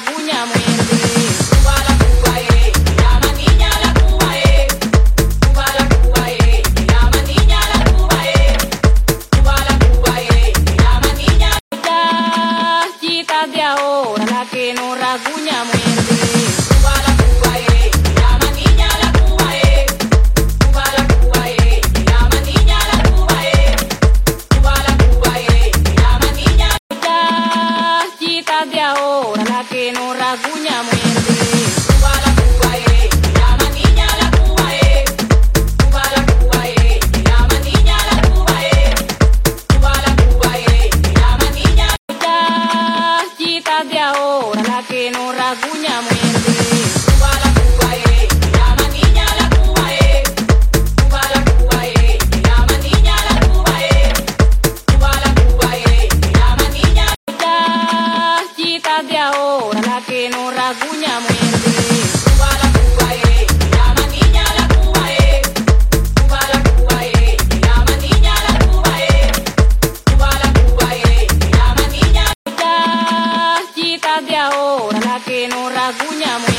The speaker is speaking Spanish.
rasguña muerde. Cuba la Cuba, me llama niña la Cuba, Cuba la Cuba, me llama niña la Cuba, Cuba la Cuba, me llama niña. Las chicas de ahora, la que no rasguña muerde. Cuba la Cuba, me llama niña la Cuba, Cuba la Cuba, me llama niña la Cuba, Cuba la Cuba, me llama niña. Las chicas de ahora, la que no rasguña muerde. Cuba la Cuba, me llama niña la Cuba, Cuba la Cuba, me llama niña la Cuba, Cuba la Cuba, me llama niña. Las chicas de ahora, la que no rasguña muerde. Cuba la Cuba, me llama niña la Cuba, Cuba la Cuba, me llama niña la Cuba, Cuba la Cuba, me llama niña. Las chicas de ahora, la que no rasguña muerde. Cuba la Cuba, me llama niña la Cuba, Cuba la Cuba, me llama niña la Cuba, Cuba la Cuba, me llama niña. Las chicas de ahora, la que no rasguña muerde.